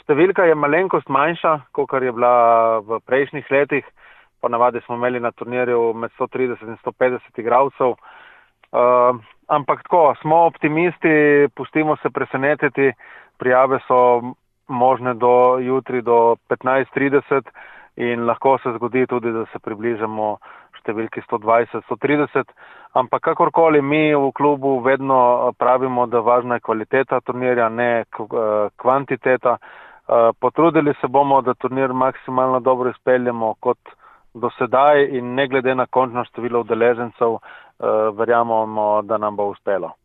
Številka je malenkost manjša, kot je bila v prejšnjih letih. Ponavadi smo imeli na turnirju med 130 in 150 igralcev. Ampak tako, smo optimisti, pustimo se presenetiti. Prijave so možne do jutri do 15:30 in lahko se zgodi tudi, da se približamo številki 120-130. Ampak kakorkoli mi v klubu vedno pravimo, da važna je kvaliteta turnirja, ne kvantiteta. Potrudili se bomo, da turnir maksimalno dobro izpeljemo kot do sedaj in ne glede na končno število udeležencev, verjamemo, da nam bo uspelo.